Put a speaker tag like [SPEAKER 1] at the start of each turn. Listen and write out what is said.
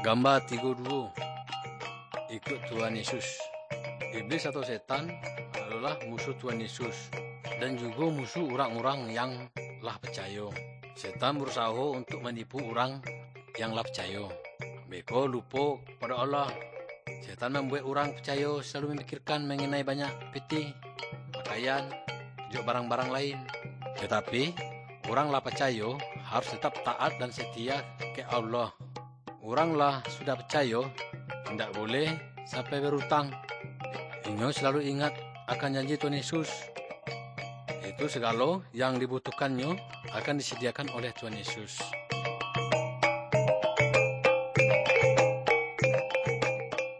[SPEAKER 1] Gambar 32. Ikut Tuhan Yesus. Iblis atau setan adalah musuh Tuhan Yesus dan juga musuh orang-orang yang lah percaya. Setan berusaha untuk menipu orang yang lah percaya. Mereka lupa pada Allah. Setan membuat orang percaya selalu memikirkan mengenai banyak peti, pakaian, juga barang-barang lain. Tetapi orang lah percaya harus tetap taat dan setia ke Allah. Orang lah sudah percaya, tidak boleh sampai berhutang. Inyo selalu ingat akan janji Tuhan Yesus. Itu segala yang dibutuhkannya akan disediakan oleh Tuhan Yesus.